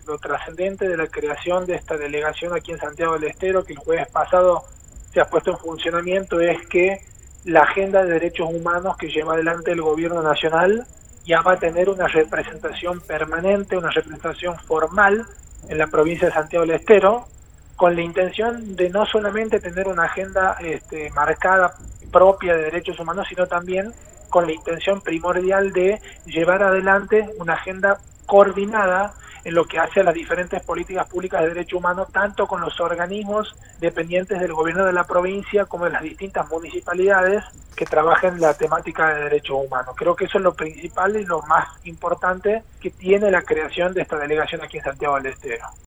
lo trascendente de la creación de esta delegación aquí en Santiago del Estero, que el jueves pasado se ha puesto en funcionamiento, es que la agenda de derechos humanos que lleva adelante el gobierno nacional ya va a tener una representación permanente, una representación formal en la provincia de Santiago del Estero, con la intención de no solamente tener una agenda marcada propia de derechos humanos, sino también con la intención primordial de llevar adelante una agenda coordinada en lo que hace a las diferentes políticas públicas de derechos humanos, tanto con los organismos dependientes del gobierno de la provincia como de las distintas municipalidades que trabajen la temática de derechos humanos. Creo que eso es lo principal y lo más importante que tiene la creación de esta delegación aquí en Santiago del Estero.